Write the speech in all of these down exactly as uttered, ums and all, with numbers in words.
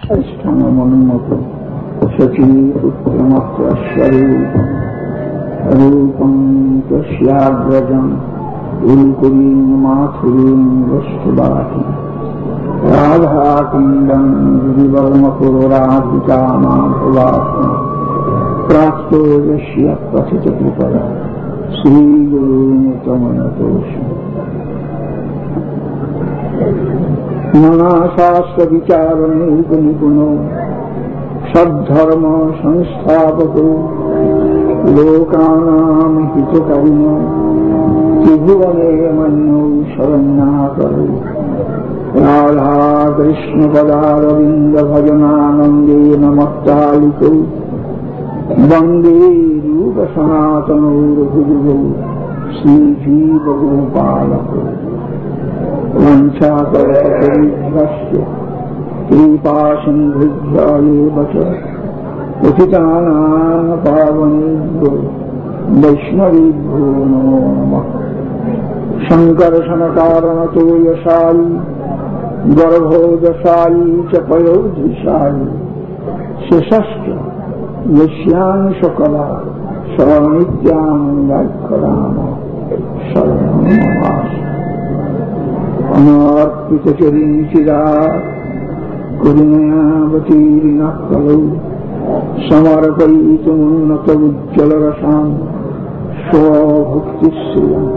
ष्ठमनुमत शचीपुत्रमस्वरूपम् रूपम् तस्याग्रजम् उल्कुलीं माथुरीं वस्तुवाहि राधाकुण्डम् गिरिवर्मपुराधिकामाभवासम् प्राप्तो यस्य पथितकृपया श्रीगुरुमुतमनतोषम् मनाशास्त्रविचारणैकनिपुणो सद्धर्म संस्थापको लोकानां हितकारिणो त्रिभुवने मन्यो शरण्याकरो राधाकृष्णपदारविन्दभजनानन्दे नमत्तालिको वन्दे रूपसनातनोर्भुजगो श्रीजीवगोपालको वंशाकल्पतरुभ्यश्च कृपासिन्धुभ्येव च पतितानां पावनेभ्यो वैष्णवेभ्यो नमो नमः। शङ्करशनकारणतो यशायि गर्भोदशायि च पयोधिशायि शिशश्च यस्यां सकला शरणित्यां व्याख्याम शरणं नमामि। अनार्पितचरीचिरा करुणयावतीर्णः कलौ समर्पयितुमुन्नत उज्ज्वलरसां स्वभक्तिश्रियम्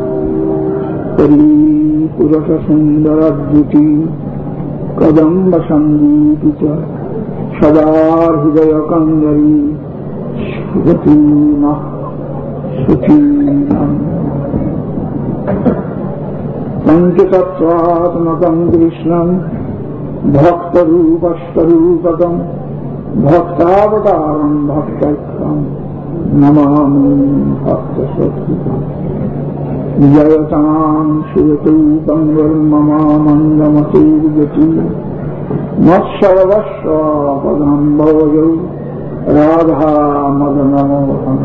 परिपुरुषसुन्दरद्युति कदम्बसन्दीपित सदा हृदयकन्दरी स्फुरति नः सुखीनम्। पंचतत्वात्मकं कृष्णं भक्तरूपस्तरूपकं भक्तावतारं भक्तैकं नमामि भक्तसत्कृतं। जयतां सुरतरूपं वर्ममामन्दमतिर्गति मत्सर्वस्वपदं भवजौ राधा मदनमोहन।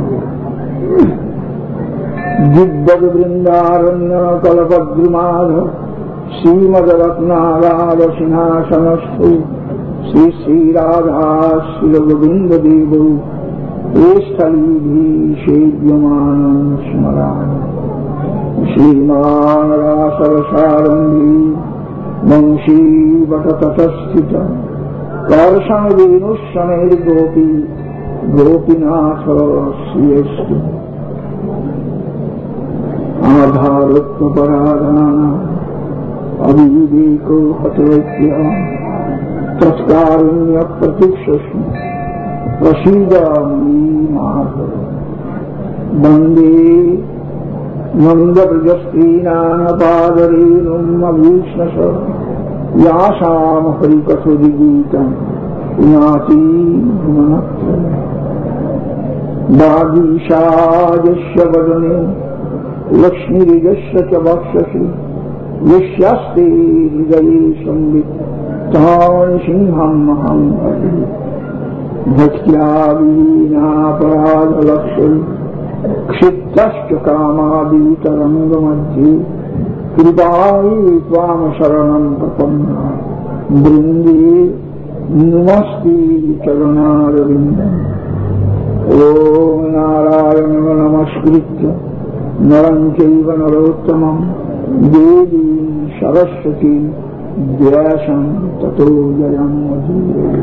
दिग्गजवृन्दारण्य कल्पद्रुमाध श्रीमद्रत्नागार सिंहासनस्थो श्री श्रीराधा श्रीगोविन्ददेवो स्थलीभिः सेव्यमानं स्मरामि। श्रीमान् रासरसारम्भी वंशी वटतटस्थित कर्षणवेणुशनैर्गोपी गोपीनाथ श्रियस्तु। आधारोत्पराधाना अविवेको हतवैक्य तत्कारुण्य प्रतीक्षस्मि प्रसीद माधव। वन्दे नन्दव्रजस्त्रीणानपादरेणुमभीष्णश यासां हरिकथोदिगीतं पुनाति गुणत्र। वागीशायस्य वदने लक्ष्मीर्यस्य च वक्षसि यस्यास्ते हृदये संवित् तं सिंहम् अहं भजे। भक्त्या वीणापराधलक्ष्मी क्षिप्तश्च कामादितरङ्गमध्ये कृपायै त्वां शरणं प्रपन्ना वृन्दे नमस्ते चरणारविन्दम्। ॐ नारायणं नमस्कृत्य नरं चैव नरोत्तमं देवीं सरस्वतीं व्यासं ततो जयमुदीरये।